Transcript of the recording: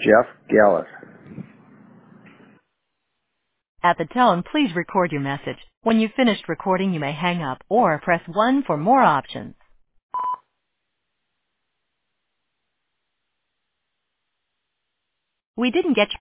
Jeff Gallus. At the tone, please record your message. When you've finished recording, you may hang up or press 1 for more options. We didn't get